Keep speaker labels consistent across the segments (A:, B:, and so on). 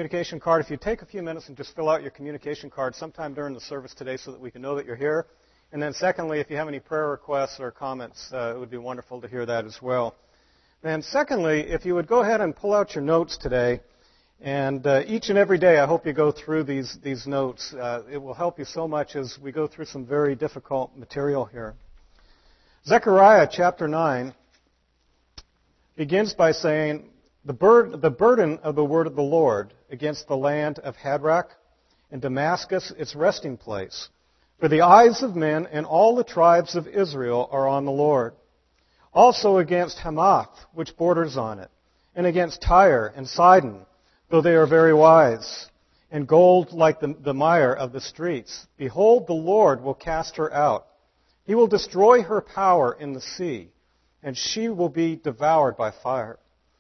A: communication card. If you take a few minutes and just fill out your communication card sometime during the service today so that we can know that you're here. And then secondly, if you have any prayer requests or comments, it would be wonderful to hear that as well. And secondly, if you would go ahead and pull out your notes today, and each and every day I hope you go through these notes. It will help you so much as we go through some very difficult material here. Zechariah chapter 9 begins by saying, the burden of the word of the Lord against the land of Hadrach and Damascus, its resting place. For the eyes of men and all the tribes of Israel are on the Lord. Also against Hamath, which borders on it, and against Tyre and Sidon, though they are very wise, and gold like the mire of the streets. Behold, the Lord will cast her out. He will destroy her power in the sea, and she will be devoured by fire.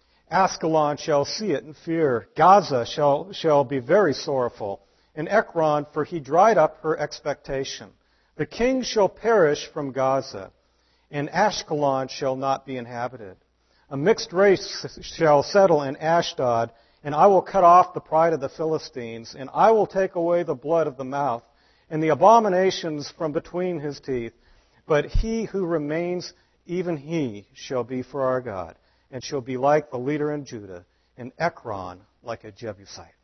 A: Askelon shall see it and fear. Gaza shall be very sorrowful. And Ekron, for he dried up her expectation. The king shall perish from Gaza, and Ashkelon shall not be inhabited. A mixed race shall settle in Ashdod, and I will cut off the pride of the Philistines, and I will take away the blood of the mouth, and the abominations from between his teeth. But he who remains, even he, shall be for our God, and shall be like the leader in Judah, and Ekron like a Jebusite.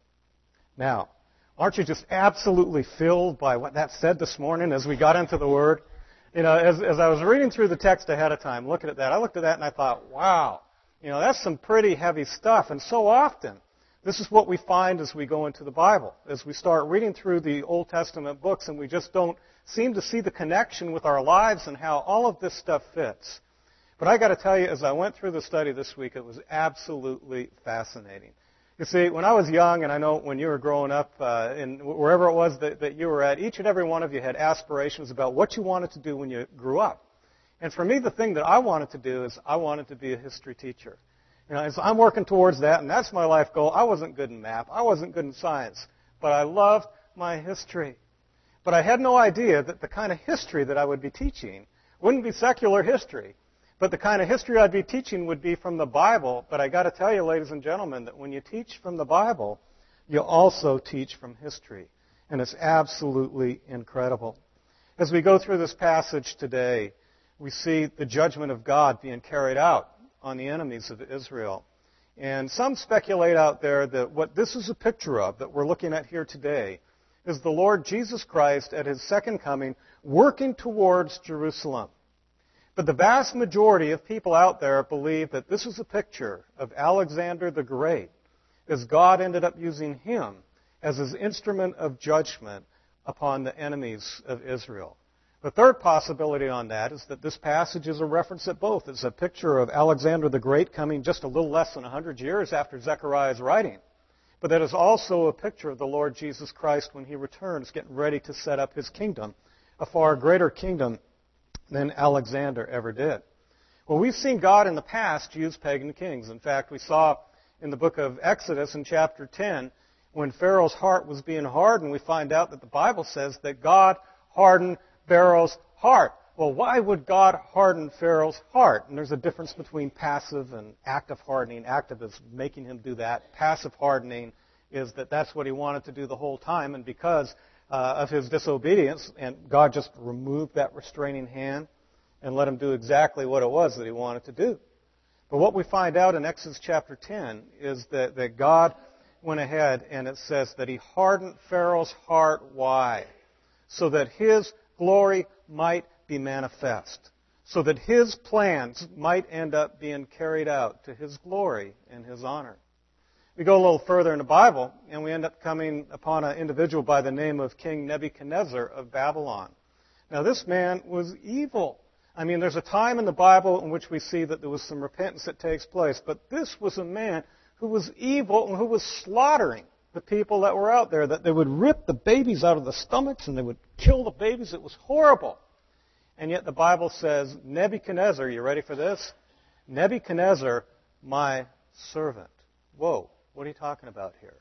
A: Now, aren't you just absolutely filled by what that said this morning as we got into the Word? You know, as I was reading through the text ahead of time, looking at that, I looked at that and I thought, wow, you know, that's some pretty heavy stuff. And so often, this is what we find as we go into the Bible, as we start reading through the Old Testament books and we just don't seem to see the connection with our lives and how all of this stuff fits. But I got to tell you, as I went through the study this week, it was absolutely fascinating. You see, when I was young, and I know when you were growing up, in wherever it was that you were at, each and every one of you had aspirations about what you wanted to do when you grew up. And for me, the thing that I wanted to do is I wanted to be a history teacher. You know, and so I'm working towards that, and that's my life goal. I wasn't good in math. I wasn't good in science. But I loved my history. But I had no idea that the kind of history that I would be teaching wouldn't be secular history. But the kind of history I'd be teaching would be from the Bible. But I got to tell you, ladies and gentlemen, that when you teach from the Bible, you also teach from history. And it's absolutely incredible. As we go through this passage today, we see the judgment of God being carried out on the enemies of Israel. And some speculate out there that what this is a picture of, that we're looking at here today, is the Lord Jesus Christ at His second coming, working towards Jerusalem. But the vast majority of people out there believe that this is a picture of Alexander the Great, as God ended up using him as His instrument of judgment upon the enemies of Israel. The third possibility on that is that this passage is a reference at both. It's a picture of Alexander the Great coming just a little less than 100 years after Zechariah's writing. But that is also a picture of the Lord Jesus Christ when He returns, getting ready to set up His kingdom, a far greater kingdom than Alexander ever did. Well, we've seen God in the past use pagan kings. In fact, we saw in the book of Exodus in chapter 10, when Pharaoh's heart was being hardened, we find out that the Bible says that God hardened Pharaoh's heart. Well, why would God harden Pharaoh's heart? And there's a difference between passive and active hardening. Active is making him do that. Passive hardening is that that's what he wanted to do the whole time, and because of his disobedience, and God just removed that restraining hand and let him do exactly what it was that he wanted to do. But what we find out in Exodus chapter 10 is that God went ahead and it says that He hardened Pharaoh's heart. Why? So that His glory might be manifest. So that His plans might end up being carried out to His glory and His honor. We go a little further in the Bible, and we end up coming upon an individual by the name of King Nebuchadnezzar of Babylon. Now, this man was evil. I mean, there's a time in the Bible in which we see that there was some repentance that takes place, but this was a man who was evil and who was slaughtering the people that were out there, that they would rip the babies out of the stomachs and they would kill the babies. It was horrible. And yet the Bible says, Nebuchadnezzar, you ready for this? Nebuchadnezzar, my servant. Whoa. What are you talking about here?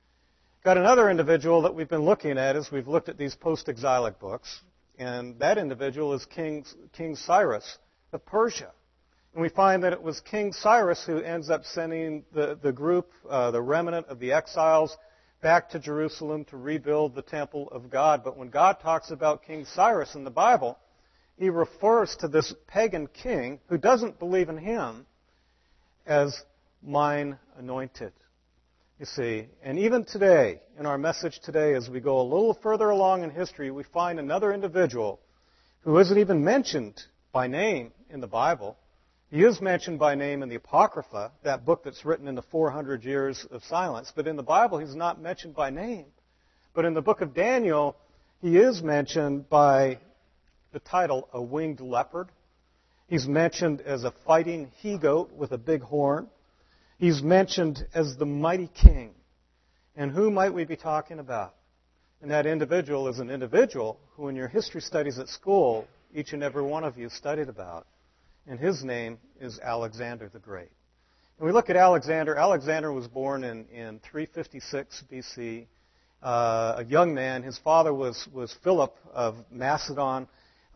A: Got another individual that we've been looking at as we've looked at these post-exilic books, and that individual is King Cyrus of Persia. And we find that it was King Cyrus who ends up sending the group, the remnant of the exiles, back to Jerusalem to rebuild the temple of God. But when God talks about King Cyrus in the Bible, he refers to this pagan king who doesn't believe in him as mine anointed. You see, and even today, in our message today, as we go a little further along in history, we find another individual who isn't even mentioned by name in the Bible. He is mentioned by name in the Apocrypha, that book that's written in the 400 years of silence. But in the Bible, he's not mentioned by name. But in the book of Daniel, he is mentioned by the title, a winged leopard. He's mentioned as a fighting he-goat with a big horn. He's mentioned as the mighty king. And who might we be talking about? And that individual is an individual who in your history studies at school, each and every one of you studied about. And his name is Alexander the Great. When we look at Alexander, Alexander was born in 356 BC, a young man. His father was Philip of Macedon.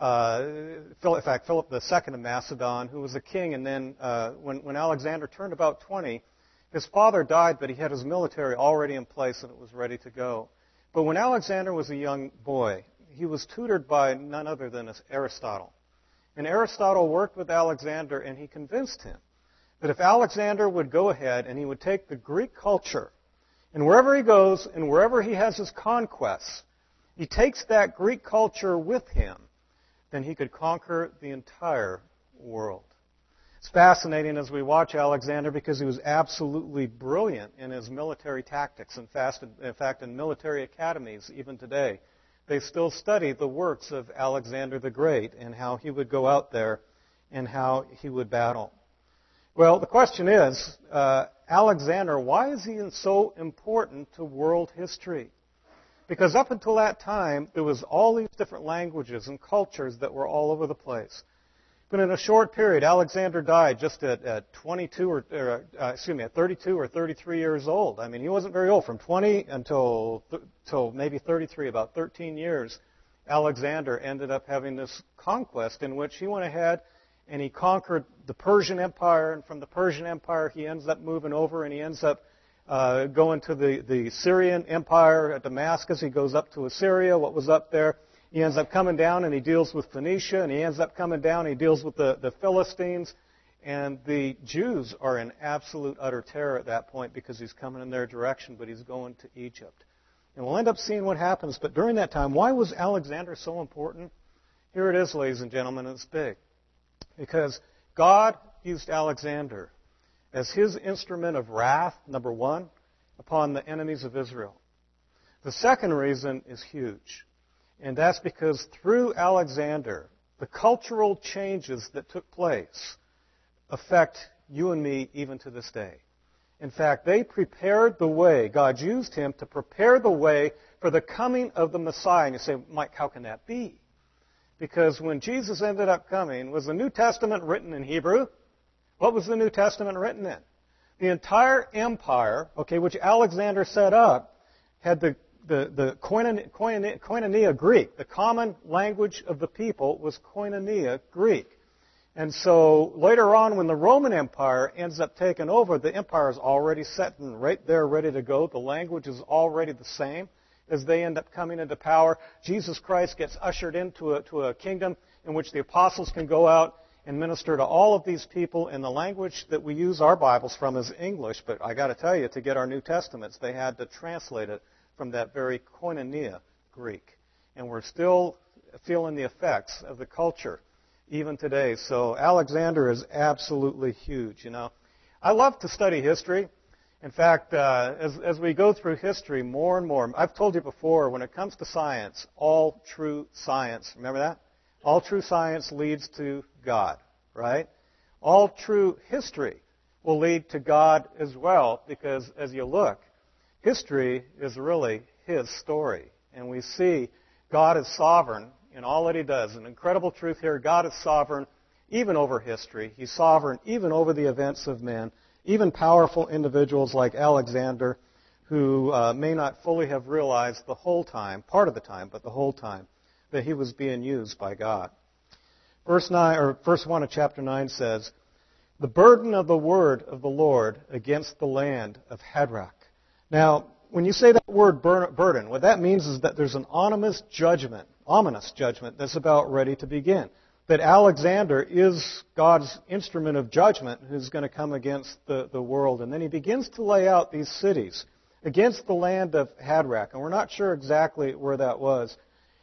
A: In fact, Philip II of Macedon, who was a king. And then when Alexander turned about 20, his father died, but he had his military already in place and it was ready to go. But when Alexander was a young boy, he was tutored by none other than Aristotle. And Aristotle worked with Alexander, and he convinced him that if Alexander would go ahead and he would take the Greek culture, and wherever he goes and wherever he has his conquests, he takes that Greek culture with him, then he could conquer the entire world. It's fascinating as we watch Alexander because he was absolutely brilliant in his military tactics. In fact, in military academies, even today, they still study the works of Alexander the Great and how he would go out there and how he would battle. Well, the question is, Alexander, why is he so important to world history? Because up until that time, there was all these different languages and cultures that were all over the place. But in a short period, Alexander died just at 32 at 32 or 33 years old. I mean, he wasn't very old. From 20 until maybe 33, about 13 years, Alexander ended up having this conquest in which he went ahead and he conquered the Persian Empire. And from the Persian Empire, he ends up moving over and he ends up going to the Syrian Empire at Damascus. He goes up to Assyria, what was up there. He ends up coming down and he deals with Phoenicia, and he ends up coming down and he deals with the Philistines. And the Jews are in absolute utter terror at that point because he's coming in their direction, but he's going to Egypt. And we'll end up seeing what happens. But during that time, why was Alexander so important? Here it is, ladies and gentlemen, and it's big. Because God used Alexander as his instrument of wrath, number one, upon the enemies of Israel. The second reason is huge. And that's because through Alexander, the cultural changes that took place affect you and me even to this day. In fact, they prepared the way. God used him to prepare the way for the coming of the Messiah. And you say, Mike, how can that be? Because when Jesus ended up coming, was the New Testament written in Hebrew? What was the New Testament written in? The entire empire, which Alexander set up, had the koinonia Greek. The common language of the people was koinonia Greek. And so later on, when the Roman Empire ends up taking over, the empire is already set and right there ready to go. The language is already the same as they end up coming into power. Jesus Christ gets ushered into a kingdom in which the apostles can go out and minister to all of these people. And the language that we use our Bibles from is English. But I got to tell you, to get our New Testaments, they had to translate it from that very koinonia Greek. And we're still feeling the effects of the culture even today. So Alexander is absolutely huge, I love to study history. In fact, as we go through history more and more, I've told you before, when it comes to science, all true science, remember that? All true science leads to God, right? All true history will lead to God as well, because as you look, history is really His story. And we see God is sovereign in all that He does. An incredible truth here, God is sovereign even over history. He's sovereign even over the events of men. Even powerful individuals like Alexander, who may not fully have realized the whole time, part of the time, but the whole time, that he was being used by God. Verse 1 of chapter 9 says, "The burden of the word of the Lord against the land of Hadrach." Now, when you say that word burden, what that means is that there's an ominous judgment that's about ready to begin. That Alexander is God's instrument of judgment who's going to come against the world. And then he begins to lay out these cities against the land of Hadrach. And we're not sure exactly where that was.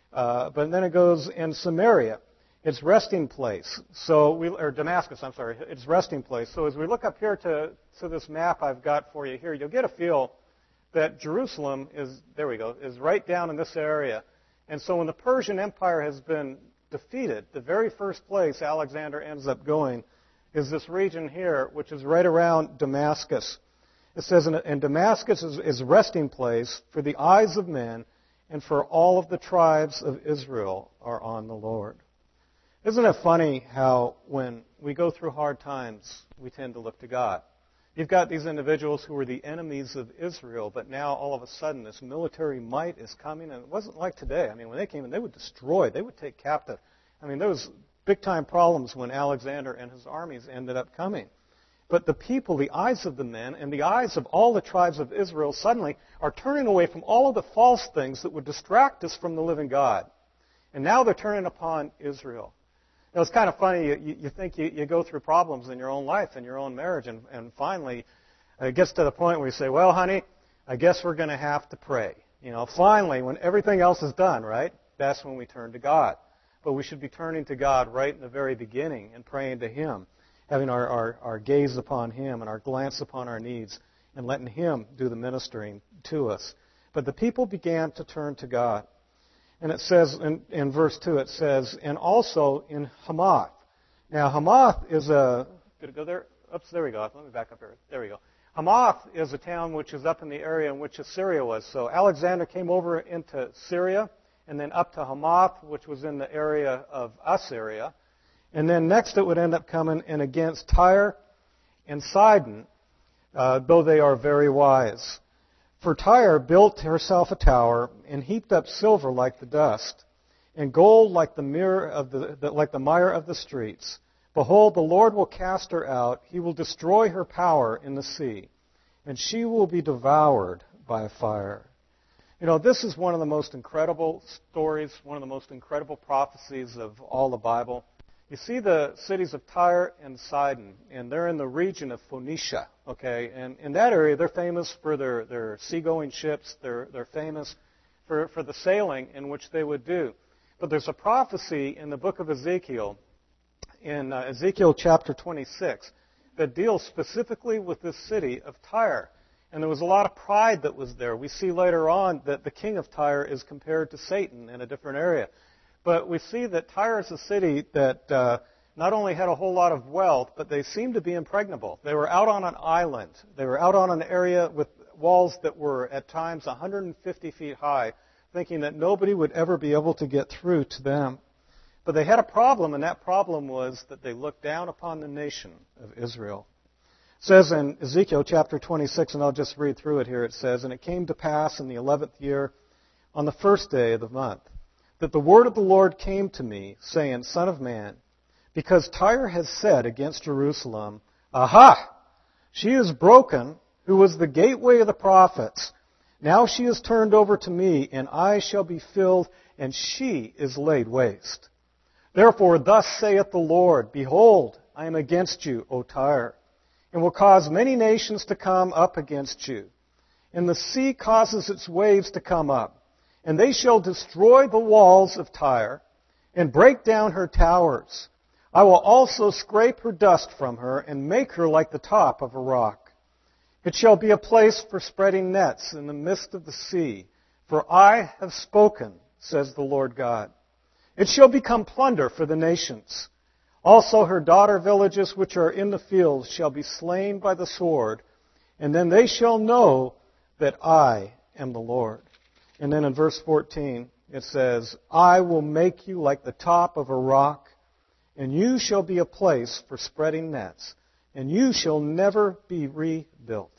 A: But then it goes in Samaria, its resting place. Or Damascus, I'm sorry, its resting place. So as we look up here to this map I've got for you here, you'll get a feel that Jerusalem is right down in this area. And so when the Persian Empire has been defeated, the very first place Alexander ends up going is this region here, which is right around Damascus. It says, and Damascus is resting place for the eyes of men, and for all of the tribes of Israel are on the Lord. Isn't it funny how when we go through hard times, we tend to look to God? You've got these individuals who were the enemies of Israel, but now all of a sudden this military might is coming, and it wasn't like today. I mean, when they came in, they would destroy, they would take captive. I mean, there was big-time problems when Alexander and his armies ended up coming. But the people, the eyes of the men, and the eyes of all the tribes of Israel suddenly are turning away from all of the false things that would distract us from the living God. And now they're turning upon Israel. You know, it's kind of funny. You think you go through problems in your own life, in your own marriage, and finally it gets to the point where you say, well, honey, I guess we're going to have to pray. You know, finally, when everything else is done, right, that's when we turn to God. But we should be turning to God right in the very beginning and praying to Him, having our gaze upon Him and our glance upon our needs and letting Him do the ministering to us. But the people began to turn to God. And it says in verse 2, it says, and also in Hamath. Now, Hamath is did it go there? Oops, there we go. Let me back up here. There we go. Hamath is a town which is up in the area in which Assyria was. So Alexander came over into Syria, and then up to Hamath, which was in the area of Assyria. And then next it would end up coming in against Tyre and Sidon, though they are very wise. For Tyre built herself a tower and heaped up silver like the dust, and gold like the mire of the streets. Behold, the Lord will cast her out; He will destroy her power in the sea, and she will be devoured by fire. You know, this is one of the most incredible stories, one of the most incredible prophecies of all the Bible. You see the cities of Tyre and Sidon, and they're in the region of Phoenicia, okay? And in that area, they're famous for their seagoing ships. They're famous for the sailing in which they would do. But there's a prophecy in the book of Ezekiel, in Ezekiel chapter 26, that deals specifically with this city of Tyre. And there was a lot of pride that was there. We see later on that the king of Tyre is compared to Satan in a different area. But we see that Tyre is a city that not only had a whole lot of wealth, but they seemed to be impregnable. They were out on an island. They were out on an area with walls that were at times 150 feet high, thinking that nobody would ever be able to get through to them. But they had a problem, and that problem was that they looked down upon the nation of Israel. It says in Ezekiel chapter 26, and I'll just read through it here, it says, and it came to pass in the 11th year, on the first day of the month, that the word of the Lord came to me, saying, Son of man, because Tyre has said against Jerusalem, Aha! She is broken, who was the gateway of the prophets. Now she is turned over to me, and I shall be filled, and she is laid waste. Therefore, thus saith the Lord, Behold, I am against you, O Tyre, and will cause many nations to come up against you. And the sea causes its waves to come up. And they shall destroy the walls of Tyre, and break down her towers. I will also scrape her dust from her, and make her like the top of a rock. It shall be a place for spreading nets in the midst of the sea. For I have spoken, says the Lord God. It shall become plunder for the nations. Also her daughter villages which are in the fields shall be slain by the sword, and then they shall know that I am the Lord. And then in verse 14, it says, I will make you like the top of a rock, and you shall be a place for spreading nets, and you shall never be rebuilt.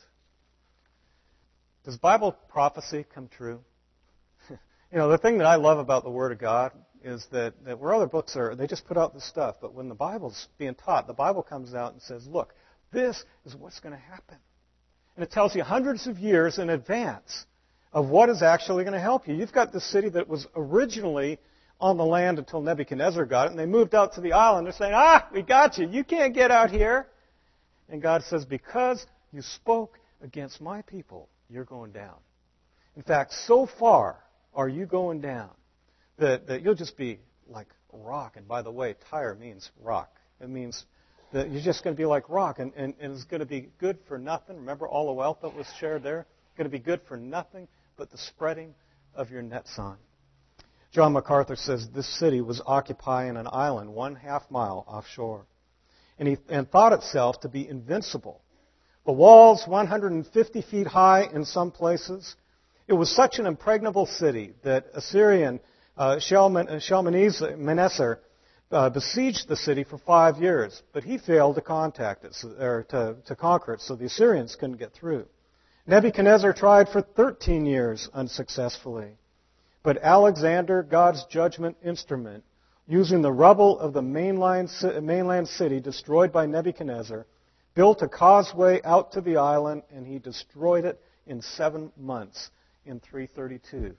A: Does Bible prophecy come true? You know, the thing that I love about the Word of God is that where other books are, they just put out this stuff. But when the Bible's being taught, the Bible comes out and says, look, this is what's going to happen. And it tells you hundreds of years in advance of what is actually going to help you. You've got this city that was originally on the land until Nebuchadnezzar got it, and they moved out to the island. They're saying, we got you. You can't get out here. And God says, because you spoke against my people, you're going down. In fact, so far are you going down that you'll just be like rock. And by the way, Tyre means rock. It means that you're just going to be like rock, and it's going to be good for nothing. Remember all the wealth that was shared there? Going to be good for nothing but the spreading of your nets on. John MacArthur says this city was occupying an island 1/2 mile offshore, and thought itself to be invincible. The walls 150 feet high in some places. It was such an impregnable city that Assyrian Shalmaneser besieged the city for 5 years, but he failed to contact it, or to conquer it, so the Assyrians couldn't get through. Nebuchadnezzar tried for 13 years unsuccessfully. But Alexander, God's judgment instrument, using the rubble of the mainland city destroyed by Nebuchadnezzar, built a causeway out to the island, and he destroyed it in 7 months in 332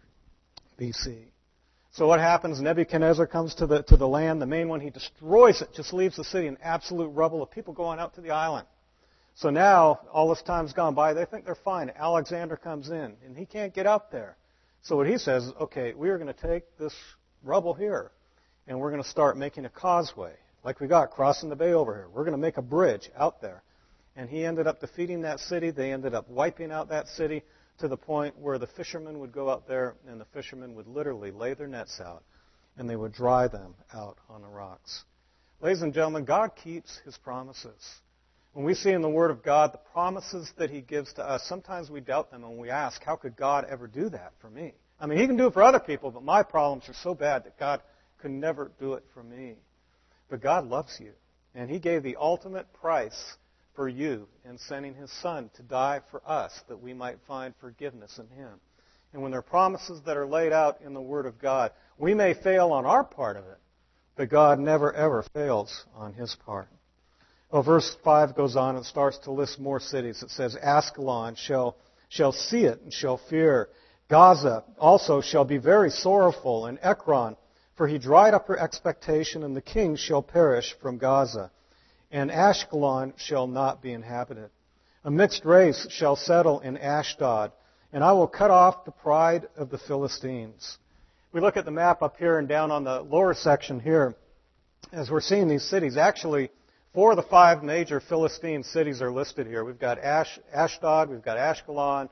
A: BC. So what happens? Nebuchadnezzar comes to the land, the main one. He destroys it, just leaves the city in absolute rubble of people going out to the island. So now, all this time's gone by, they think they're fine. Alexander comes in, and he can't get up there. So what he says is, okay, we are going to take this rubble here, and we're going to start making a causeway, like we got crossing the bay over here. We're going to make a bridge out there. And he ended up defeating that city. They ended up wiping out that city to the point where the fishermen would go out there, and the fishermen would literally lay their nets out, and they would dry them out on the rocks. Ladies and gentlemen, God keeps His promises. When we see in the Word of God the promises that He gives to us, sometimes we doubt them and we ask, how could God ever do that for me? I mean, He can do it for other people, but my problems are so bad that God could never do it for me. But God loves you, and He gave the ultimate price for you in sending His Son to die for us that we might find forgiveness in Him. And when there are promises that are laid out in the Word of God, we may fail on our part of it, but God never, ever fails on His part. Well, verse 5 goes on and starts to list more cities. It says, Askelon shall see it and shall fear. Gaza also shall be very sorrowful, and Ekron, for he dried up her expectation, and the king shall perish from Gaza. And Ashkelon shall not be inhabited. A mixed race shall settle in Ashdod, and I will cut off the pride of the Philistines. We look at the map up here and down on the lower section here, as we're seeing these cities. Actually, 4 of the 5 major Philistine cities are listed here. We've got Ashdod, we've got Ashkelon,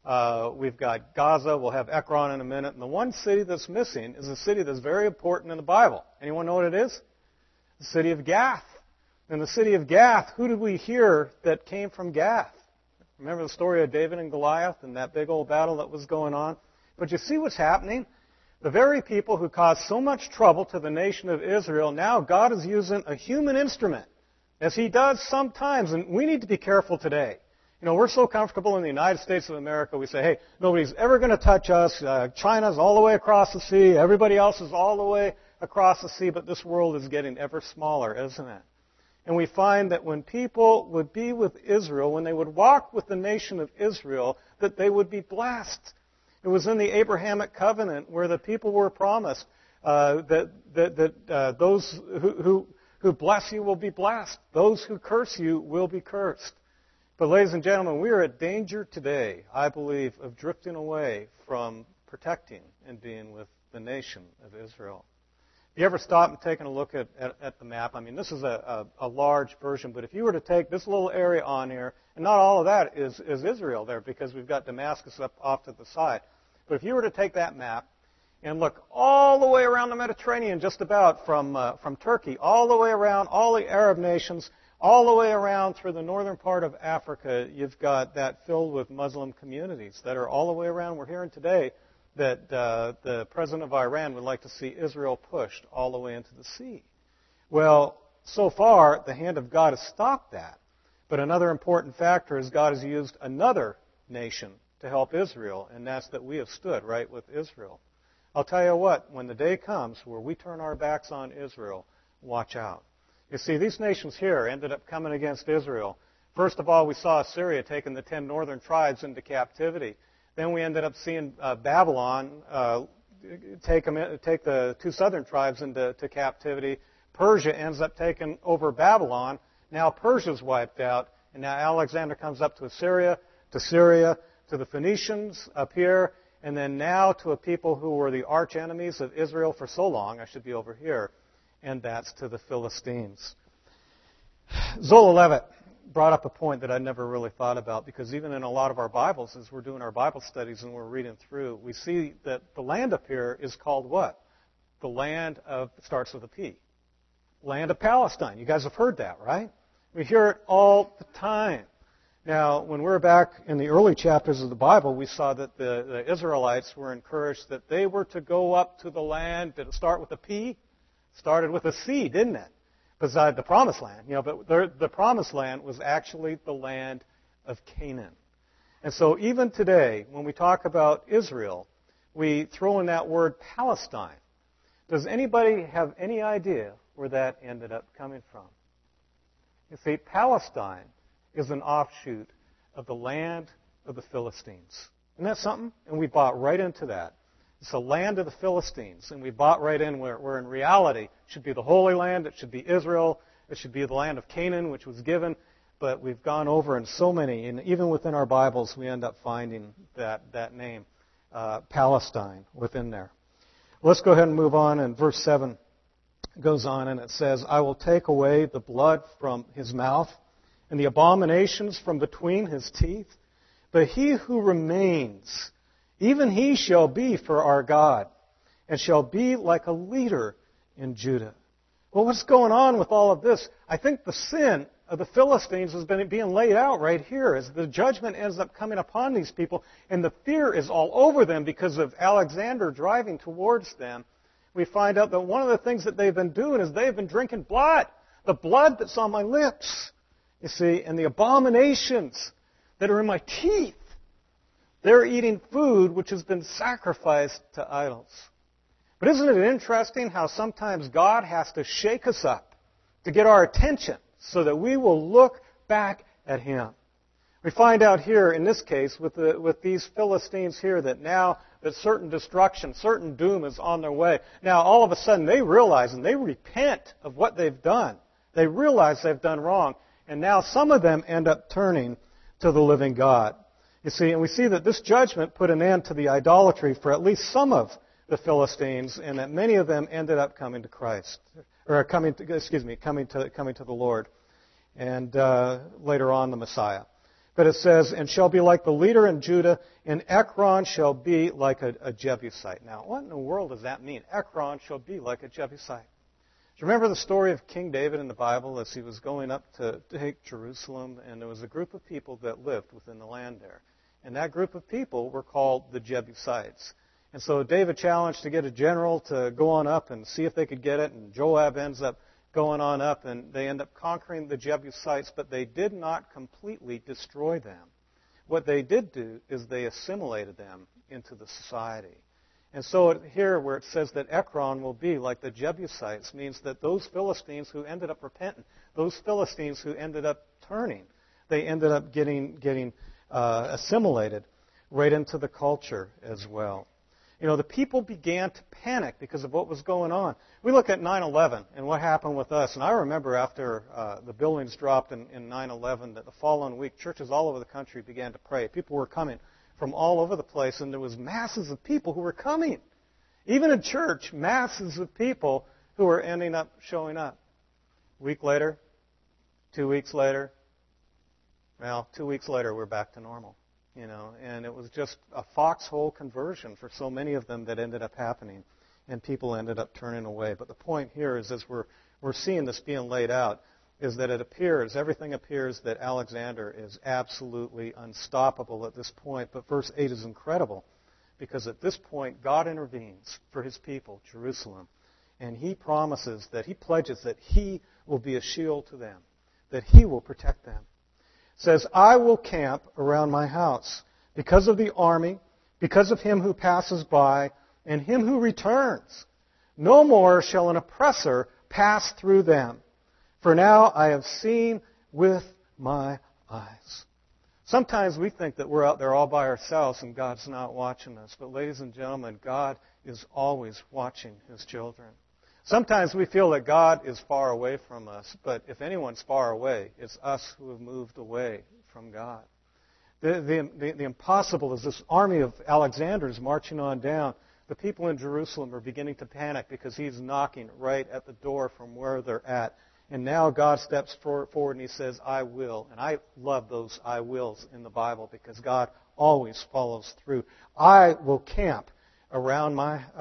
A: we've got Gaza, we'll have Ekron in a minute. And the one city that's missing is a city that's very important in the Bible. Anyone know what it is? The city of Gath. In the city of Gath, who did we hear that came from Gath? Remember the story of David and Goliath and that big old battle that was going on? But you see what's happening? The very people who caused so much trouble to the nation of Israel, now God is using a human instrument, as He does sometimes, and we need to be careful today. You know, we're so comfortable in the United States of America, we say, hey, nobody's ever going to touch us. China's all the way across the sea. Everybody else is all the way across the sea, but this world is getting ever smaller, isn't it? And we find that when people would be with Israel, when they would walk with the nation of Israel, that they would be blessed. It was in the Abrahamic covenant where the people were promised that those who bless you will be blessed. Those who curse you will be cursed. But ladies and gentlemen, we are at danger today, I believe, of drifting away from protecting and being with the nation of Israel. If you ever stop and taken a look at the map, I mean, this is a large version, but if you were to take this little area on here, and not all of that is Israel there because we've got Damascus up off to the side, but if you were to take that map and look all the way around the Mediterranean, just about from Turkey, all the way around all the Arab nations, all the way around through the northern part of Africa, you've got that filled with Muslim communities that are all the way around. We're hearing today that the president of Iran would like to see Israel pushed all the way into the sea. Well, so far, the hand of God has stopped that. But another important factor is God has used another nation to help Israel, and that's that we have stood right with Israel. I'll tell you what, when the day comes where we turn our backs on Israel, watch out. You see, these nations here ended up coming against Israel. First of all, we saw Assyria taking the 10 northern tribes into captivity. Then we ended up seeing Babylon take the two southern tribes into captivity. Persia ends up taking over Babylon. Now Persia's wiped out, and now Alexander comes up to Assyria, to Syria, to the Phoenicians up here, and then now to a people who were the arch enemies of Israel for so long. I should be over here, and that's to the Philistines. Zola Levitt brought up a point that I never really thought about, because even in a lot of our Bibles, as we're doing our Bible studies and we're reading through, we see that the land up here is called what? The land of, starts with a P. Land of Palestine. You guys have heard that, right? We hear it all the time. Now, when we're back in the early chapters of the Bible, we saw that the Israelites were encouraged that they were to go up to the land. Did it start with a P? It started with a C, didn't it? Beside the Promised Land. But the Promised Land was actually the land of Canaan. And so even today, when we talk about Israel, we throw in that word Palestine. Does anybody have any idea where that ended up coming from? You see, Palestine is an offshoot of the land of the Philistines. Isn't that something? And we bought right into that. It's the land of the Philistines, and we bought right in where in reality it should be the Holy Land, it should be Israel, it should be the land of Canaan, which was given, but we've gone over in so many, and even within our Bibles we end up finding that name, Palestine, within there. Let's go ahead and move on, and verse 7 goes on, and it says, I will take away the blood from his mouth, and the abominations from between his teeth, but he who remains, even he shall be for our God, and shall be like a leader in Judah. Well, what's going on with all of this? I think the sin of the Philistines has been being laid out right here as the judgment ends up coming upon these people, and the fear is all over them because of Alexander driving towards them. We find out that one of the things that they've been doing is they've been drinking blood, the blood that's on my lips, you see, and the abominations that are in my teeth. They're eating food which has been sacrificed to idols. But isn't it interesting how sometimes God has to shake us up to get our attention so that we will look back at Him? We find out here in this case with these Philistines here that now that certain destruction, certain doom is on their way. Now all of a sudden they realize and they repent of what they've done. They realize they've done wrong. And now some of them end up turning to the living God. You see, and we see that this judgment put an end to the idolatry for at least some of the Philistines, and that many of them ended up coming to Christ, or coming to the Lord, and later on the Messiah. But it says, and shall be like the leader in Judah, and Ekron shall be like a Jebusite. Now, what in the world does that mean? Ekron shall be like a Jebusite. Do you remember the story of King David in the Bible as he was going up to take Jerusalem, and there was a group of people that lived within the land there. And that group of people were called the Jebusites. And so David challenged to get a general to go on up and see if they could get it, and Joab ends up going on up, and they end up conquering the Jebusites, but they did not completely destroy them. What they did do is they assimilated them into the society. And so here where it says that Ekron will be like the Jebusites means that those Philistines who ended up repenting, those Philistines who ended up turning, they ended up getting assimilated right into the culture as well. You know, the people began to panic because of what was going on. We look at 9/11 and what happened with us. And I remember after the buildings dropped in 9/11 that the following week, churches all over the country began to pray. People were coming from all over the place, and there was masses of people who were coming. Even in church, masses of people who were ending up showing up. A week later, 2 weeks later, well, 2 weeks later, we're back to normal. You know, and it was just a foxhole conversion for so many of them that ended up happening, and people ended up turning away. But the point here is, as we're seeing this being laid out, is that everything appears that Alexander is absolutely unstoppable at this point. But verse 8 is incredible, because at this point, God intervenes for His people, Jerusalem, and He promises that He pledges that He will be a shield to them, that He will protect them. Says, I will camp around my house because of the army, because of him who passes by, and him who returns. No more shall an oppressor pass through them. For now I have seen with my eyes. Sometimes we think that we're out there all by ourselves and God's not watching us. But ladies and gentlemen, God is always watching His children. Sometimes we feel that God is far away from us, but if anyone's far away, it's us who have moved away from God. The impossible is this army of Alexanders marching on down. The people in Jerusalem are beginning to panic because he's knocking right at the door from where they're at. And now God steps forward and He says, I will. And I love those I wills in the Bible because God always follows through. I will camp around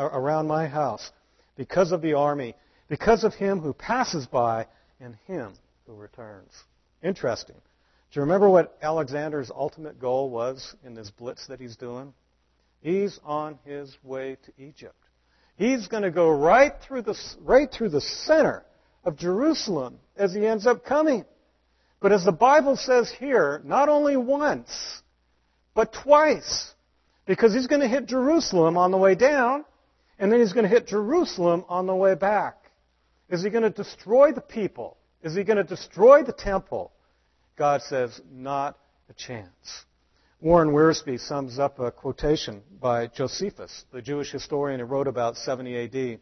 A: my house because of the army, because of Him who passes by and Him who returns. Interesting. Do you remember what Alexander's ultimate goal was in this blitz that he's doing? He's on his way to Egypt. He's going to go right through the center of Jerusalem as he ends up coming. But as the Bible says here, not only once, but twice. Because he's going to hit Jerusalem on the way down, and then he's going to hit Jerusalem on the way back. Is he going to destroy the people? Is he going to destroy the temple? God says, not a chance. Warren Wiersbe sums up a quotation by Josephus, the Jewish historian who wrote about 70 A.D.,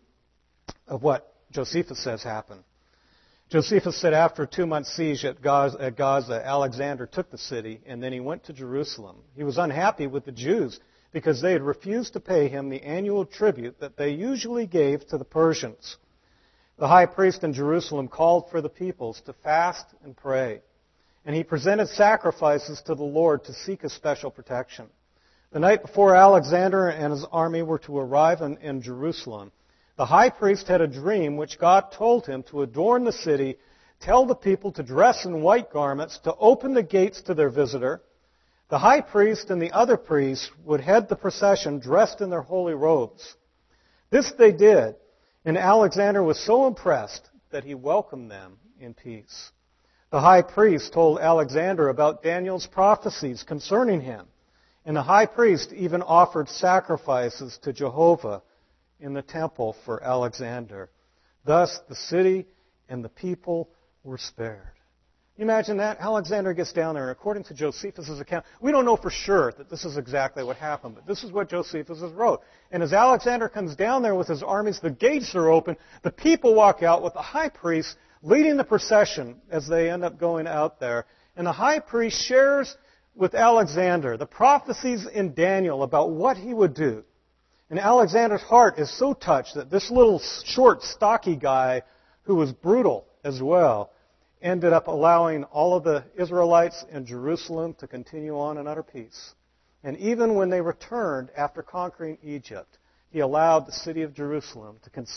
A: of what Josephus says happened. Josephus said after a 2-month siege at Gaza, Alexander took the city, and then he went to Jerusalem. He was unhappy with the Jews because they had refused to pay him the annual tribute that they usually gave to the Persians. The high priest in Jerusalem called for the peoples to fast and pray. And he presented sacrifices to the Lord to seek His special protection. The night before Alexander and his army were to arrive in Jerusalem, the high priest had a dream which God told him to adorn the city, tell the people to dress in white garments, to open the gates to their visitor. The high priest and the other priests would head the procession dressed in their holy robes. This they did, and Alexander was so impressed that he welcomed them in peace. The high priest told Alexander about Daniel's prophecies concerning him, and the high priest even offered sacrifices to Jehovah in the temple for Alexander. Thus, the city and the people were spared. You imagine that? Alexander gets down there, and according to Josephus' account, we don't know for sure that this is exactly what happened, but this is what Josephus wrote. And as Alexander comes down there with his armies, the gates are open, the people walk out with the high priest leading the procession as they end up going out there. And the high priest shares with Alexander the prophecies in Daniel about what he would do. And Alexander's heart is so touched that this little short, stocky guy, who was brutal as well, ended up allowing all of the Israelites in Jerusalem to continue on in utter peace. And even when they returned after conquering Egypt, he allowed the city of Jerusalem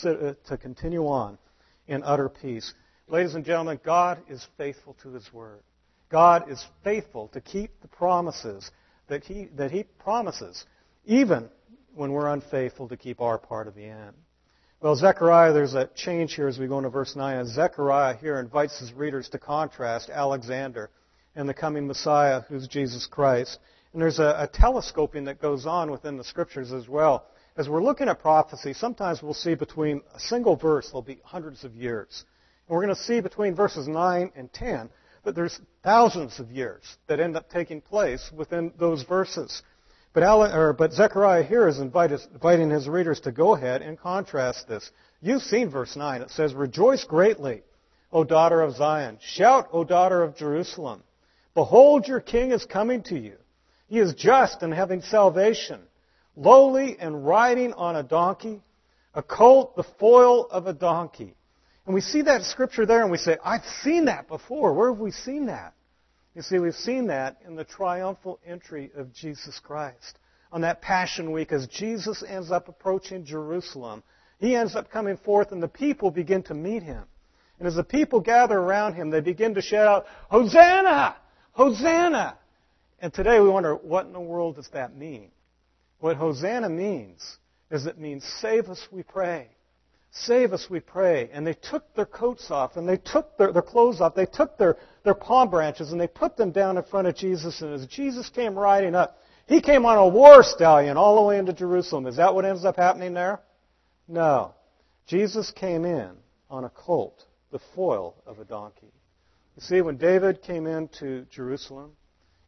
A: to continue on in utter peace. Ladies and gentlemen, God is faithful to His Word. God is faithful to keep the promises that He promises, even when we're unfaithful to keep our part of the end. Well, Zechariah, there's a change here as we go into verse 9. And Zechariah here invites his readers to contrast Alexander and the coming Messiah, who's Jesus Christ. And there's a telescoping that goes on within the Scriptures as well. As we're looking at prophecy, sometimes we'll see between a single verse, there'll be hundreds of years. And we're going to see between verses 9 and 10 that there's thousands of years that end up taking place within those verses. But Zechariah here is inviting his readers to go ahead and contrast this. You've seen verse 9. It says, "Rejoice greatly, O daughter of Zion. Shout, O daughter of Jerusalem. Behold, your king is coming to you. He is just and having salvation, lowly and riding on a donkey, a colt, the foal of a donkey." And we see that scripture there and we say, I've seen that before. Where have we seen that? You see, we've seen that in the triumphal entry of Jesus Christ. On that Passion Week, as Jesus ends up approaching Jerusalem, He ends up coming forth and the people begin to meet Him. And as the people gather around Him, they begin to shout out, "Hosanna! Hosanna!" And today we wonder, what in the world does that mean? What Hosanna means is it means, save us, we pray. Save us, we pray. And they took their coats off, and they took their clothes off. They took their palm branches, and they put them down in front of Jesus. And as Jesus came riding up, He came on a war stallion all the way into Jerusalem. Is that what ends up happening there? No. Jesus came in on a colt, the foal of a donkey. You see, when David came into Jerusalem,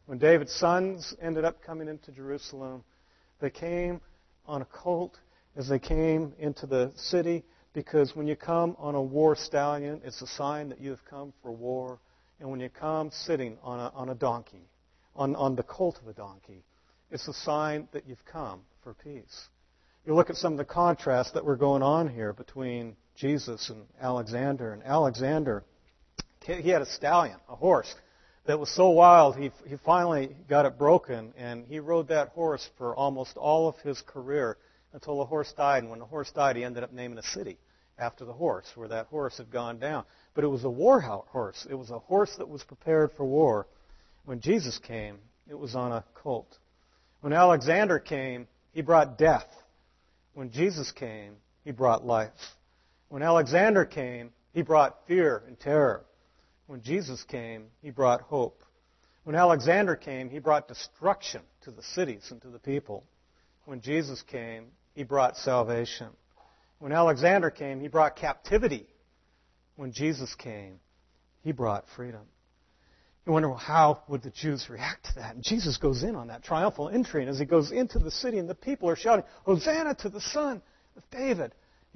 A: When David's sons ended up coming into Jerusalem, they came on a colt as they came into the city, because when you come on a war stallion, it's a sign that you have come for war. And when you come sitting on a donkey, on the colt of a donkey, it's a sign that you've come for peace. You look at some of the contrasts that were going on here between Jesus and Alexander. And Alexander, he had a stallion, a horse, that was so wild, he finally got it broken, and he rode that horse for almost all of his career until the horse died. And when the horse died, he ended up naming a city after the horse, where that horse had gone down. But it was a war horse. It was a horse that was prepared for war. When Jesus came, it was on a colt. When Alexander came, he brought death. When Jesus came, he brought life. When Alexander came, he brought fear and terror. When Jesus came, he brought hope. When Alexander came, he brought destruction to the cities and to the people. When Jesus came, he brought salvation. When Alexander came, he brought captivity. When Jesus came, he brought freedom. You wonder, well, how would the Jews react to that? And Jesus goes in on that triumphal entry, and as he goes into the city, and the people are shouting, "Hosanna to the Son of David,"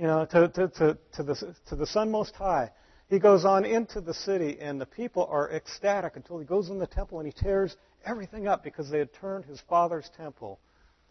A: to the Son Most High. He goes on into the city, and the people are ecstatic until he goes in the temple and he tears everything up, because they had turned his father's temple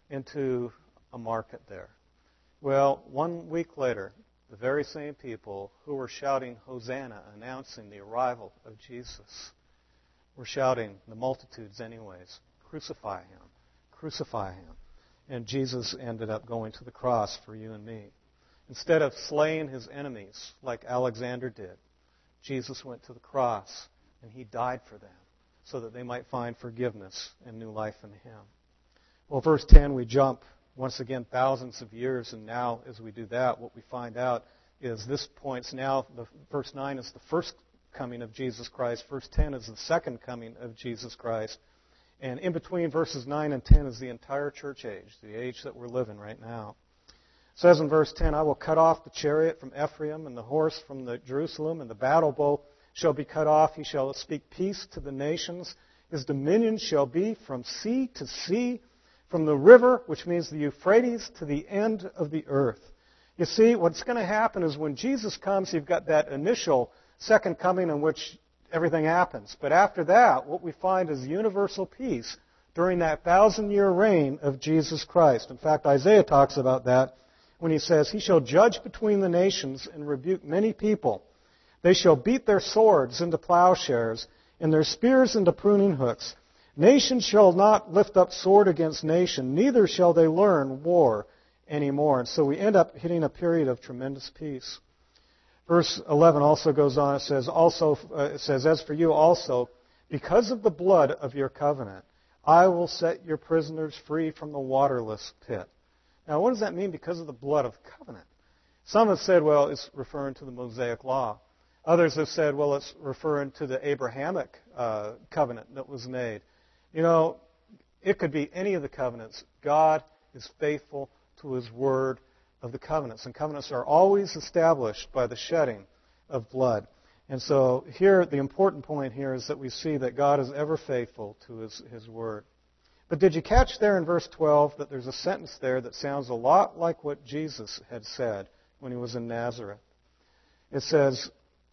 A: into a market there. Well, 1 week later, the very same people who were shouting Hosanna, announcing the arrival of Jesus, were shouting, the multitudes anyways, "Crucify him, crucify him." And Jesus ended up going to the cross for you and me. Instead of slaying his enemies like Alexander did, Jesus went to the cross and he died for them so that they might find forgiveness and new life in him. Well, verse 10, we jump once again thousands of years, and now as we do that, what we find out is this points now, verse 9 is the first coming of Jesus Christ. Verse 10 is the second coming of Jesus Christ. And in between verses 9 and 10 is the entire church age, the age that we're living right now. It says in verse 10, "I will cut off the chariot from Ephraim and the horse from the Jerusalem, and the battle bow shall be cut off. He shall speak peace to the nations. His dominion shall be from sea to sea, from the river," which means the Euphrates, "to the end of the earth." You see, what's going to happen is when Jesus comes, you've got that initial second coming in which everything happens. But after that, what we find is universal peace during that 1,000-year reign of Jesus Christ. In fact, Isaiah talks about that when he says, "He shall judge between the nations and rebuke many people. They shall beat their swords into plowshares and their spears into pruning hooks. Nation shall not lift up sword against nation, neither shall they learn war anymore." And so we end up hitting a period of tremendous peace. Verse 11 also goes on. It says, "As for you also, because of the blood of your covenant, I will set your prisoners free from the waterless pit." Now, what does that mean, because of the blood of covenant? Some have said, well, it's referring to the Mosaic Law. Others have said, well, it's referring to the Abrahamic covenant that was made. You know, it could be any of the covenants. God is faithful to his word of the covenants. And covenants are always established by the shedding of blood. And so here, the important point here is that we see that God is ever faithful to his word. But did you catch there in verse 12 that there's a sentence there that sounds a lot like what Jesus had said when he was in Nazareth? It says,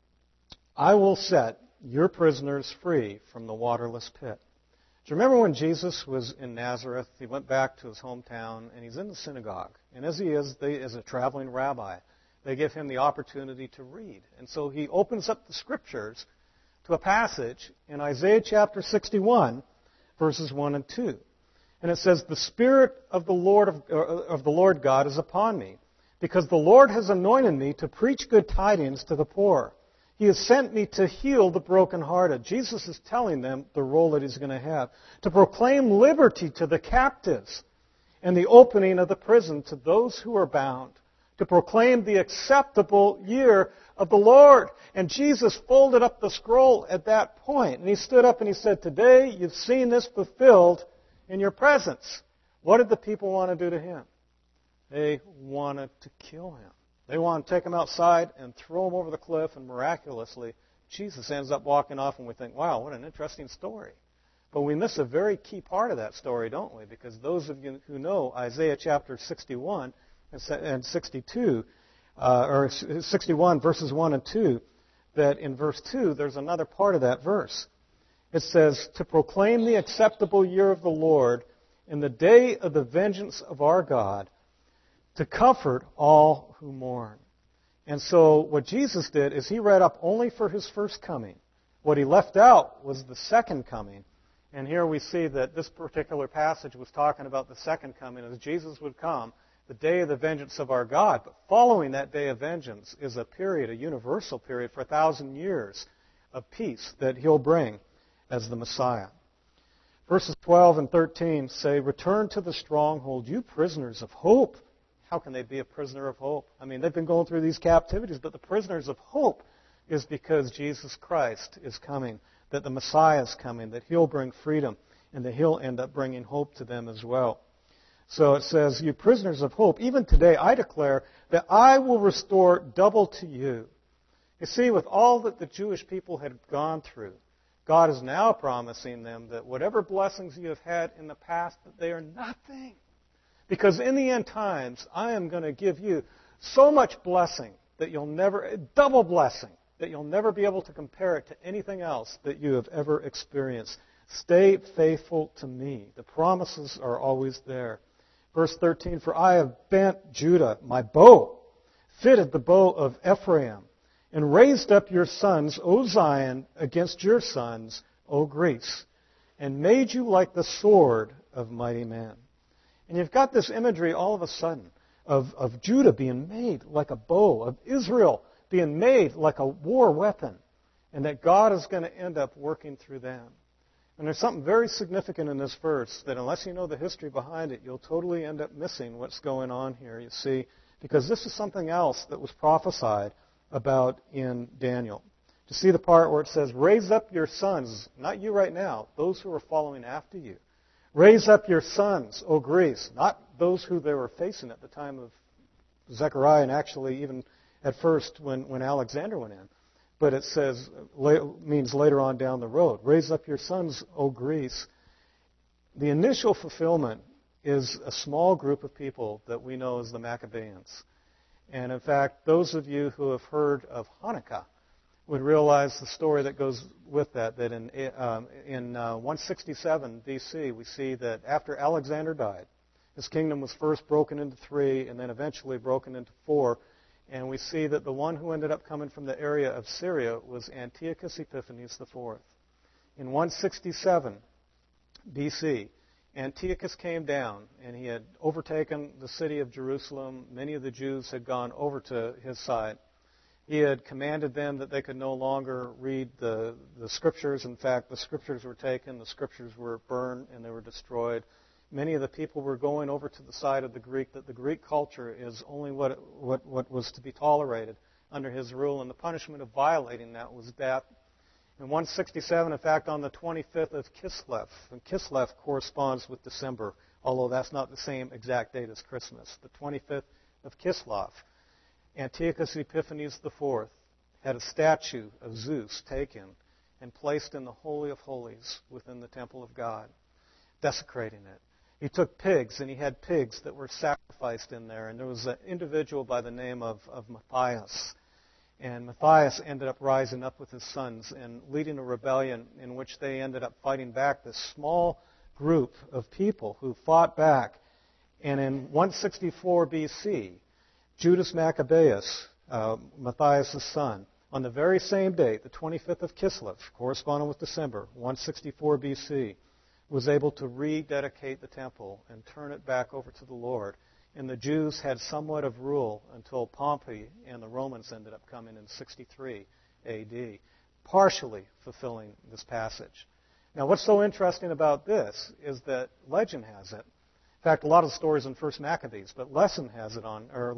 A: "I will set your prisoners free from the waterless pit." Do you remember when Jesus was in Nazareth? He went back to his hometown, and he's in the synagogue. And as he is, as a traveling rabbi, they give him the opportunity to read. And so he opens up the Scriptures to a passage in Isaiah chapter 61, verses 1 and 2. And it says, "The Spirit of the Lord God is upon me, because the Lord has anointed me to preach good tidings to the poor. He has sent me to heal the brokenhearted." Jesus is telling them the role that he's going to have. "To proclaim liberty to the captives and the opening of the prison to those who are bound. To proclaim the acceptable year of the Lord." And Jesus folded up the scroll at that point. And he stood up and he said, "Today you've seen this fulfilled in your presence." What did the people want to do to him? They wanted to kill him. They want to take him outside and throw him over the cliff, and miraculously, Jesus ends up walking off, and we think, wow, what an interesting story. But we miss a very key part of that story, don't we? Because those of you who know Isaiah chapter 61 and 62, or 61 verses 1 and 2, that in verse 2 there's another part of that verse. It says, to proclaim the acceptable year of the Lord in the day of the vengeance of our God, to comfort all who mourn. And so what Jesus did is he read up only for his first coming. What he left out was the second coming. And here we see that this particular passage was talking about the second coming as Jesus would come, the day of the vengeance of our God. But following that day of vengeance is a period, a universal period for 1,000 years of peace that he'll bring as the Messiah. Verses 12 and 13 say, return to the stronghold, you prisoners of hope. How can they be a prisoner of hope? I mean, they've been going through these captivities, but the prisoners of hope is because Jesus Christ is coming, that the Messiah is coming, that he'll bring freedom, and that he'll end up bringing hope to them as well. So it says, you prisoners of hope, even today I declare that I will restore double to you. You see, with all that the Jewish people had gone through, God is now promising them that whatever blessings you have had in the past, that they are nothing. Because in the end times, I am going to give you so much blessing that you'll never, double blessing, that you'll never be able to compare it to anything else that you have ever experienced. Stay faithful to me. The promises are always there. Verse 13, for I have bent Judah, my bow, fitted the bow of Ephraim, and raised up your sons, O Zion, against your sons, O Greece, and made you like the sword of mighty men. And you've got this imagery all of a sudden of Judah being made like a bow, of Israel being made like a war weapon, and that God is going to end up working through them. And there's something very significant in this verse that unless you know the history behind it, you'll totally end up missing what's going on here, you see, because this is something else that was prophesied about in Daniel. To see the part where it says, raise up your sons, not you right now, those who are following after you. Raise up your sons, O Greece, not those who they were facing at the time of Zechariah and actually even at first when Alexander went in. But it says, means later on down the road. Raise up your sons, O Greece. The initial fulfillment is a small group of people that we know as the Maccabeans. And in fact, those of you who have heard of Hanukkah would realize the story that goes with that in 167 B.C., we see that after Alexander died, his kingdom was first broken into 3 and then eventually broken into 4. And we see that the one who ended up coming from the area of Syria was Antiochus Epiphanes IV. In 167 B.C., Antiochus came down, and he had overtaken the city of Jerusalem. Many of the Jews had gone over to his side. He had commanded them that they could no longer read the Scriptures. In fact, the Scriptures were taken, the Scriptures were burned, and they were destroyed. Many of the people were going over to the side of the Greek, that the Greek culture is only what was to be tolerated under his rule, and the punishment of violating that was death. In 167, in fact, on the 25th of Kislev, and Kislev corresponds with December, although that's not the same exact date as Christmas. The 25th of Kislev, Antiochus Epiphanes IV had a statue of Zeus taken and placed in the Holy of Holies within the temple of God, desecrating it. He took pigs, and he had pigs that were sacrificed in there, and there was an individual by the name of Matthias. And Matthias ended up rising up with his sons and leading a rebellion in which they ended up fighting back this small group of people who fought back. And in 164 B.C., Judas Maccabeus, Matthias' son, on the very same date, the 25th of Kislev, corresponding with December, 164 B.C., was able to rededicate the temple and turn it back over to the Lord. And the Jews had somewhat of rule until Pompey and the Romans ended up coming in 63 A.D., partially fulfilling this passage. Now, what's so interesting about this is that legend has it. In fact, a lot of the stories in 1 Maccabees, but legend has it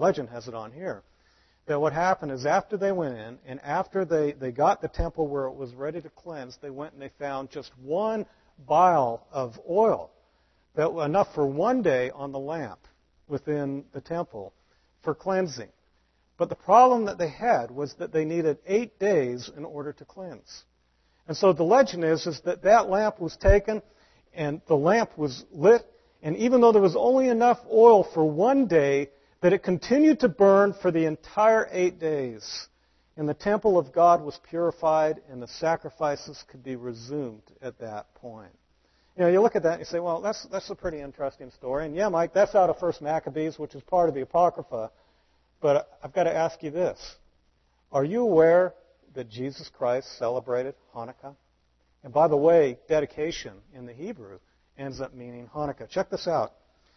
A: on here, that what happened is after they went in and after they got the temple where it was ready to cleanse, they went and they found just one vial of oil, that was enough for one day on the lamp within the temple for cleansing. But the problem that they had was that they needed 8 days in order to cleanse. And so the legend is that that lamp was taken and the lamp was lit, and even though there was only enough oil for one day, that it continued to burn for the entire 8 days. And the temple of God was purified, and the sacrifices could be resumed at that point. You know, you look at that and you say, well, that's a pretty interesting story. And yeah, Mike, that's out of 1 Maccabees, which is part of the Apocrypha. But I've got to ask you this. Are you aware that Jesus Christ celebrated Hanukkah? And by the way, dedication in the Hebrew ends up meaning Hanukkah. Check this out.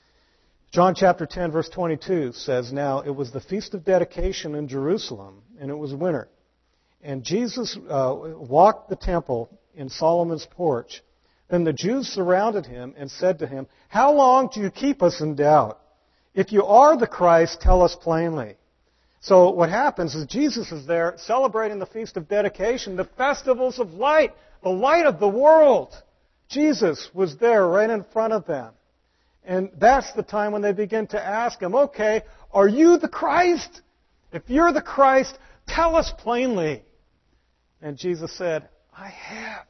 A: John chapter 10, verse 22 says, Now it was the feast of dedication in Jerusalem, and it was winter. And Jesus walked the temple in Solomon's porch. Then the Jews surrounded him and said to him, How long do you keep us in doubt? If you are the Christ, tell us plainly. So what happens is Jesus is there celebrating the Feast of Dedication, the festivals of light, the light of the world. Jesus was there right in front of them. And that's the time when they begin to ask him, okay, are you the Christ? If you're the Christ, tell us plainly. And Jesus said, I have.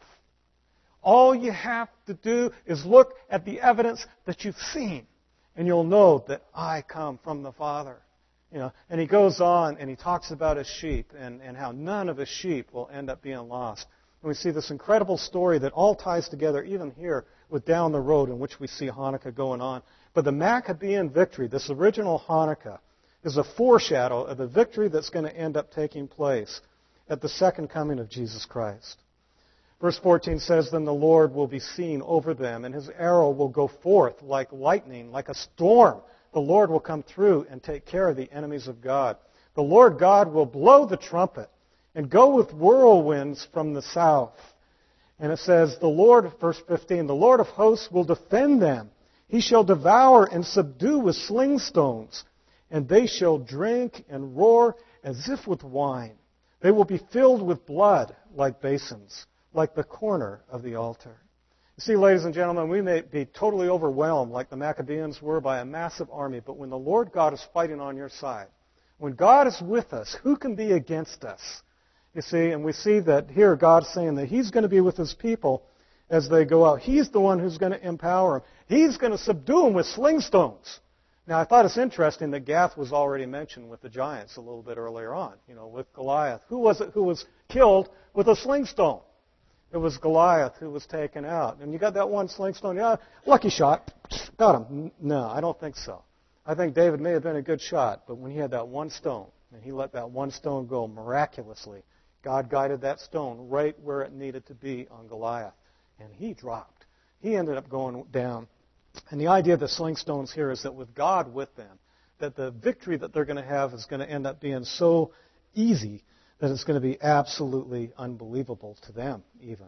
A: All you have to do is look at the evidence that you've seen, and you'll know that I come from the Father. You know, and he goes on and he talks about his sheep and how none of his sheep will end up being lost. And we see this incredible story that all ties together, even here, with down the road in which we see Hanukkah going on. But the Maccabean victory, this original Hanukkah, is a foreshadow of the victory that's going to end up taking place at the second coming of Jesus Christ. Verse 14 says, Then the Lord will be seen over them, and his arrow will go forth like lightning, like a storm. The Lord will come through and take care of the enemies of God. The Lord God will blow the trumpet and go with whirlwinds from the south. And it says, the Lord, verse 15, the Lord of hosts will defend them. He shall devour and subdue with sling stones, and they shall drink and roar as if with wine. They will be filled with blood like basins, like the corner of the altar. You see, ladies and gentlemen, we may be totally overwhelmed like the Maccabeans were by a massive army, but when the Lord God is fighting on your side, when God is with us, who can be against us? You see, and we see that here God's saying that He's going to be with His people as they go out. He's the one who's going to empower them. He's going to subdue them with sling stones. Now, I thought it's interesting that Gath was already mentioned with the giants a little bit earlier on, you know, with Goliath. Who was it who was killed with a sling stone? It was Goliath who was taken out. And you got that one sling stone. Yeah, lucky shot. Got him. No, I don't think so. I think David may have been a good shot, but when he had that one stone, and he let that one stone go miraculously, God guided that stone right where it needed to be on Goliath. And he dropped. He ended up going down. And the idea of the sling stones here is that with God with them, that the victory that they're going to have is going to end up being so easy that it's going to be absolutely unbelievable to them even.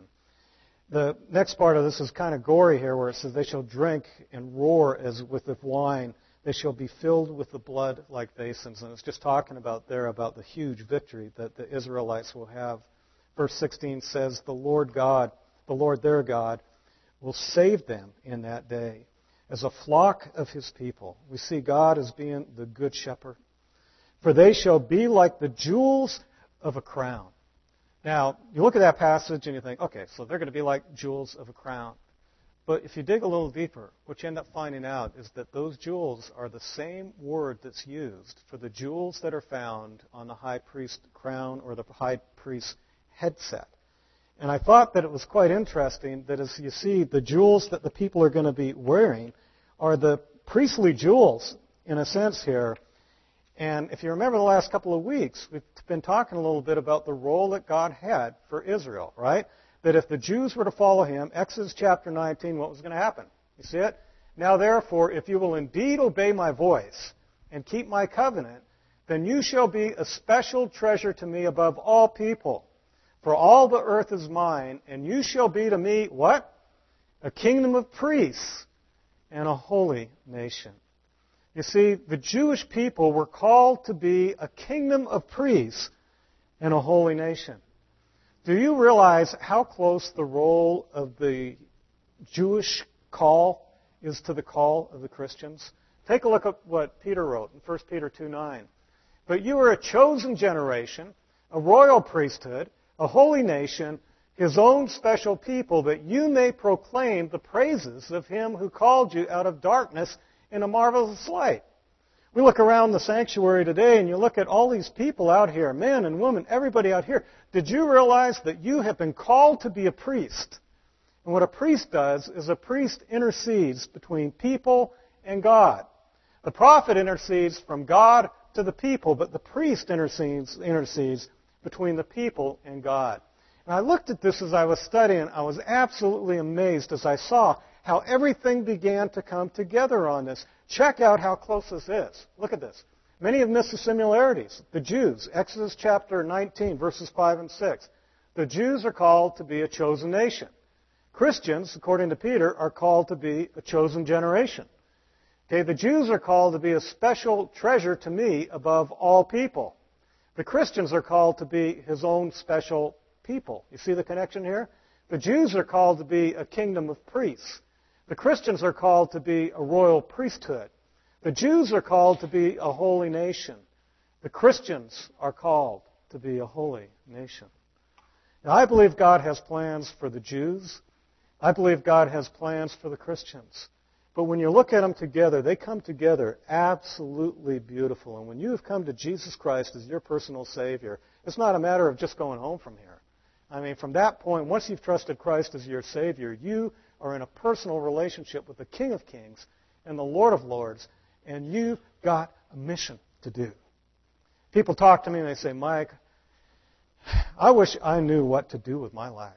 A: The next part of this is kind of gory here, where it says, they shall drink and roar as with wine. They shall be filled with the blood like basins. And it's just talking about there about the huge victory that the Israelites will have. Verse 16 says, the Lord God, the Lord their God, will save them in that day as a flock of His people. We see God as being the good shepherd. For they shall be like the jewels of a crown. Now, you look at that passage and you think, okay, so they're going to be like jewels of a crown. But if you dig a little deeper, what you end up finding out is that those jewels are the same word that's used for the jewels that are found on the high priest crown or the high priest headset. And I thought that it was quite interesting that as you see, the jewels that the people are going to be wearing are the priestly jewels, in a sense here. And if you remember the last couple of weeks, we've been talking a little bit about the role that God had for Israel, right? That if the Jews were to follow Him, Exodus chapter 19, what was going to happen? You see it? Now therefore, if you will indeed obey my voice and keep my covenant, then you shall be a special treasure to me above all people. For all the earth is mine, and you shall be to me, what? A kingdom of priests and a holy nation. You see, the Jewish people were called to be a kingdom of priests and a holy nation. Do you realize how close the role of the Jewish call is to the call of the Christians? Take a look at what Peter wrote in 1 Peter 2:9. But you are a chosen generation, a royal priesthood, a holy nation, His own special people, that you may proclaim the praises of Him who called you out of darkness in a marvelous light. We look around the sanctuary today and you look at all these people out here, men and women, everybody out here. Did you realize that you have been called to be a priest? And what a priest does is a priest intercedes between people and God. The prophet intercedes from God to the people, but the priest intercedes between the people and God. And I looked at this as I was studying. I was absolutely amazed as I saw how everything began to come together on this. Check out how close this is. Look at this. Many have missed the similarities. The Jews, Exodus chapter 19, verses 5 and 6. The Jews are called to be a chosen nation. Christians, according to Peter, are called to be a chosen generation. Okay, the Jews are called to be a special treasure to me above all people. The Christians are called to be His own special people. You see the connection here? The Jews are called to be a kingdom of priests. The Christians are called to be a royal priesthood. The Jews are called to be a holy nation. The Christians are called to be a holy nation. Now, I believe God has plans for the Jews. I believe God has plans for the Christians. But when you look at them together, they come together absolutely beautiful. And when you have come to Jesus Christ as your personal Savior, it's not a matter of just going home from here. I mean, from that point, once you've trusted Christ as your Savior, you are in a personal relationship with the King of Kings and the Lord of Lords, and you've got a mission to do. People talk to me and they say, Mike, I wish I knew what to do with my life.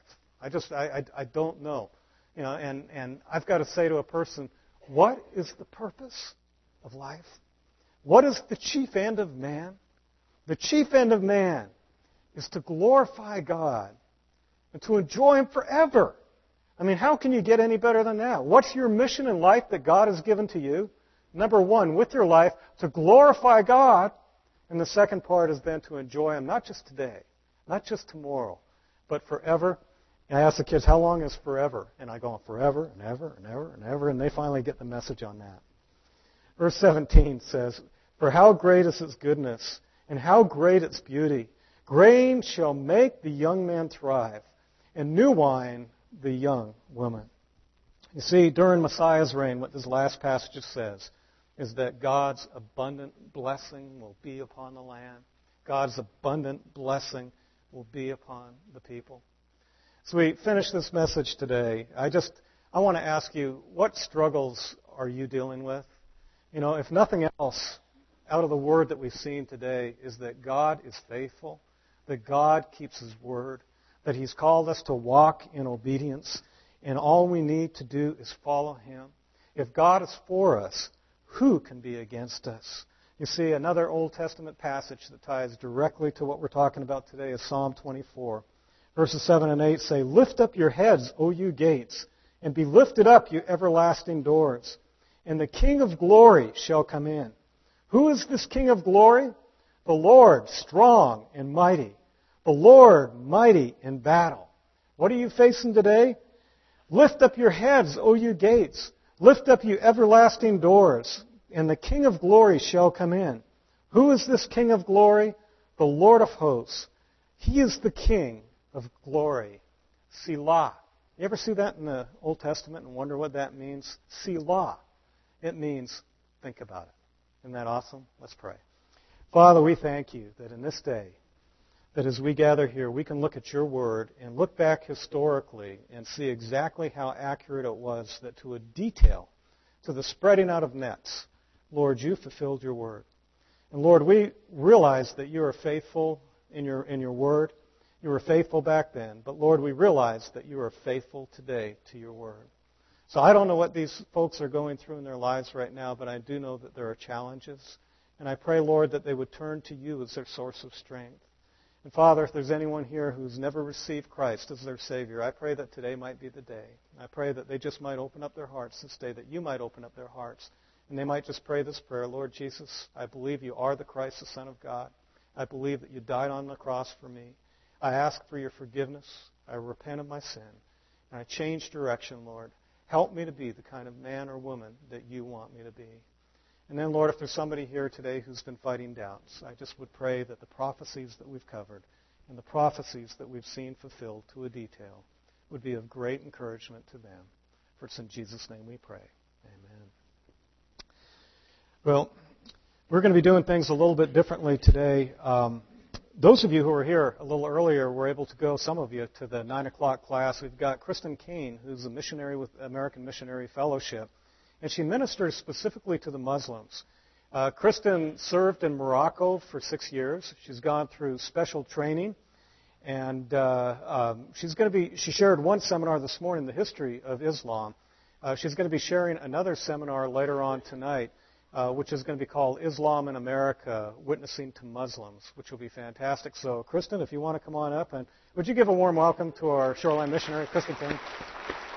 A: I don't know. You know, and I've got to say to a person, what is the purpose of life? What is the chief end of man? The chief end of man is to glorify God and to enjoy Him forever. I mean, how can you get any better than that? What's your mission in life that God has given to you? Number one, with your life, to glorify God. And the second part is then to enjoy Him, not just today, not just tomorrow, but forever. And I ask the kids, how long is forever? And I go, forever and ever and ever and ever. And they finally get the message on that. Verse 17 says, for how great is His goodness, and how great its beauty. Grain shall make the young man thrive, and new wine the young woman. You see, during Messiah's reign, what this last passage says is that God's abundant blessing will be upon the land. God's abundant blessing will be upon the people. So we finish this message today. I want to ask you, what struggles are you dealing with? You know, if nothing else, out of the word that we've seen today is that God is faithful, that God keeps His word, that He's called us to walk in obedience, and all we need to do is follow Him. If God is for us, who can be against us? You see, another Old Testament passage that ties directly to what we're talking about today is Psalm 24. Verses 7 and 8 say, lift up your heads, O you gates, and be lifted up, you everlasting doors, and the King of glory shall come in. Who is this King of glory? The Lord, strong and mighty. The Lord, mighty in battle. What are you facing today? Lift up your heads, O you gates. Lift up, you everlasting doors, and the King of glory shall come in. Who is this King of glory? The Lord of hosts. He is the King of glory. Selah. You ever see that in the Old Testament and wonder what that means? Selah. It means think about it. Isn't that awesome? Let's pray. Father, we thank You that in this day, that as we gather here, we can look at Your word and look back historically and see exactly how accurate it was, that to a detail, to the spreading out of nets, Lord, You fulfilled Your word. And Lord, we realize that You are faithful in your word. You were faithful back then. But Lord, we realize that You are faithful today to Your word. So I don't know what these folks are going through in their lives right now, but I do know that there are challenges. And I pray, Lord, that they would turn to You as their source of strength. And Father, if there's anyone here who's never received Christ as their Savior, I pray that today might be the day. I pray that they just might open up their hearts this day, that You might open up their hearts. And they might just pray this prayer, Lord Jesus, I believe You are the Christ, the Son of God. I believe that You died on the cross for me. I ask for Your forgiveness. I repent of my sin. And I change direction, Lord. Help me to be the kind of man or woman that You want me to be. And then, Lord, if there's somebody here today who's been fighting doubts, I just would pray that the prophecies that we've covered and the prophecies that we've seen fulfilled to a detail would be of great encouragement to them. For it's in Jesus' name we pray. Amen. Well, we're going to be doing things a little bit differently today. Those of you who were here a little earlier were able to go, some of you, to the 9 o'clock class. We've got Kristen Kane, who's a missionary with American Missionary Fellowship, and she ministers specifically to the Muslims. Kristen served in Morocco for 6 years. She's gone through special training, and she shared one seminar this morning, the history of Islam. She's going to be sharing another seminar later on tonight, which is going to be called Islam in America, Witnessing to Muslims, which will be fantastic. So, Kristen, if you want to come on up, and would you give a warm welcome to our Shoreline missionary, Kristen King?